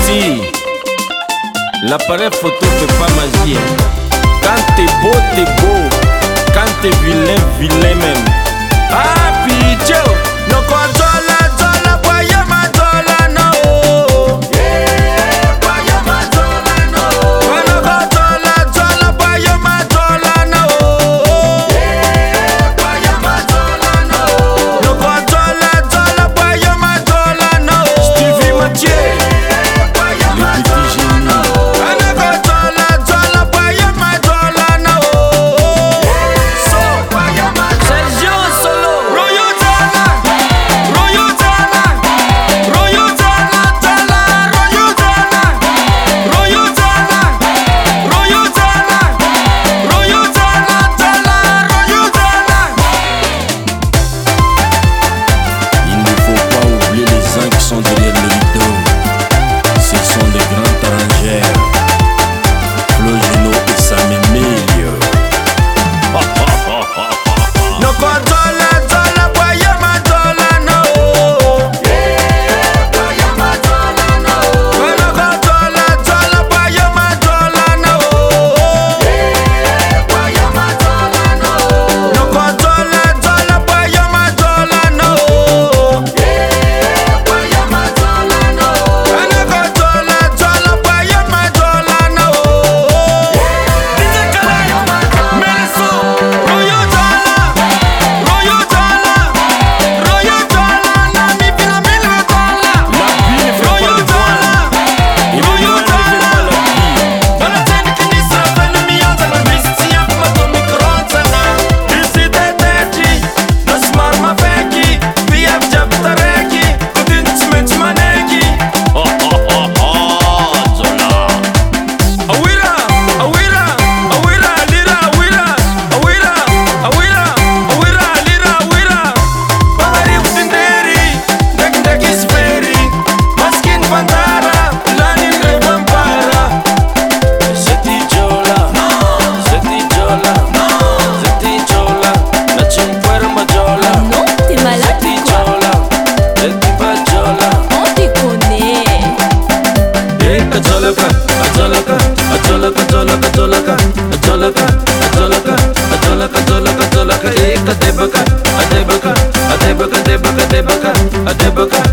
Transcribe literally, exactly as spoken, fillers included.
Si l'appareil photo fait pas magie. Quand t'es beau, t'es beau. Quand t'es vilain, vilain même. Ah, Picho, no controla, zola, boya ma zola, no. Yeah, boya ma zola, no. No controla, zola, boya ma zola, no. Yeah, boya ma zola, no. No controla, zola, boya ma zola, no. Stevie Mathieu, yeah, boya ma zola, no. No controla, zola, boya ma zola, no. So, boya ma Sergio Solo, Royo Zala, Royo Zala, Royo Zala, Zala, Royo Zala, Royo Zala, Royo Zala, Royo Zala, Zala, Royo Zala. Il ne faut pas oublier les uns qui sont derrière le rideau. Ce sont des grands arrangeurs, Flo Geno et Sam Emilio. No controla, zola, boya ma zola, no. Yeah, boya ma zola, no. No controla, zola, boya ma zola, no. Yeah, boya ma zola, no. No controla, zola, boya ma zola, no. Yeah, boya ma zola, no. No controla, zola, boya ma zola, no. Dice Calais, Mereso, Royo Zala, Royo Zala, Royo Zala, Nami Vila Mila Zala. La vie ne fait pas le voile. Royo Zala. Bana tena kanisa fena mianza na misi ya mato mikronzana. Isi teteti, nasmar mafeki, via jabtareki, kudin cimeci maneki. Oh oh oh oh, Zola. Awira, awira, awira, lira, awira, awira, awira, awira, lira, awira. Bahari utinderi, dek dek isperi, maskin pantara, lani revampara. Zeti jola, zeti jola, zeti jola, la cinquerma jola. Non, t'es malade Zeti ou quoi? jola, zeti pajola. On te connaît. Eh, ajolaka, ajolaka, ajolaka, ajolaka, ajolaka, ajolaka, ajolaka, ajolaka, ajolaka, ajolaka. Eh, kadebaka, adebaka, adebaka, adebaka, adebaka, adebaka.